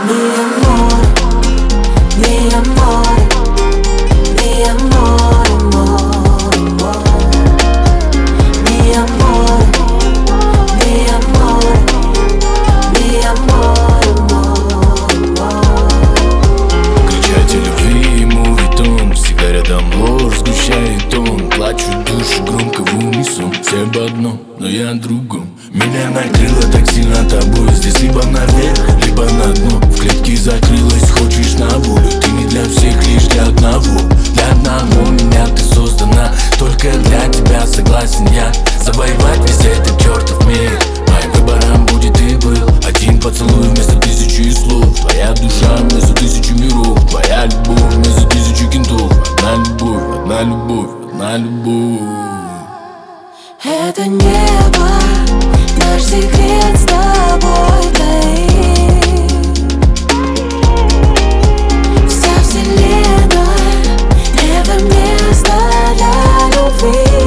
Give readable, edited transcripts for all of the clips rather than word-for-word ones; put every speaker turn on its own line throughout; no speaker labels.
Mi amore, mi amore, mi amore, amore, amore. Mi amore, mi amore, mi amore, amore, amore.
Кричать о любви ему ведь он всегда рядом, ложь сгущает он. Плачу душу громко в унисон. Все об одном, но я о другом. Меня накрыло так сильно тобой. Здесь либо наверх, либо на дно. В клетке закрылась, хочешь на волю. Ты не для всех, лишь для одного. Для одного меня ты создана. Только для тебя согласен я завоевать весь этот чертов мир. Моим выбором будет и был один поцелуй вместо тысячи слов. Твоя душа вместо тысячи миров. Твоя любовь вместо тысячи кентов. Одна любовь, одна любовь, одна любовь.
Это небо, наш секрет с тобой двоих. Вся вселенная — это место для любви.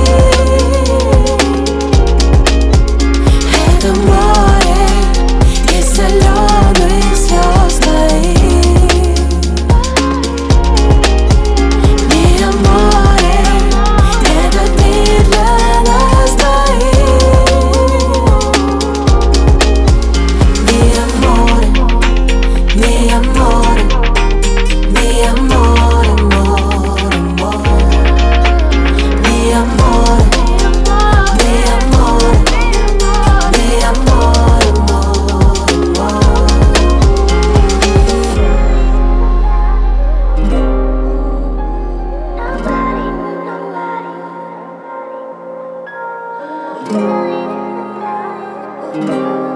Это море из соленых слез твоих. Mi amore, этот мир для нас двоих. Mi amore, mi amore, mi amore, amore, amore. Mi amore, mi amore, mi amore, amore, amore.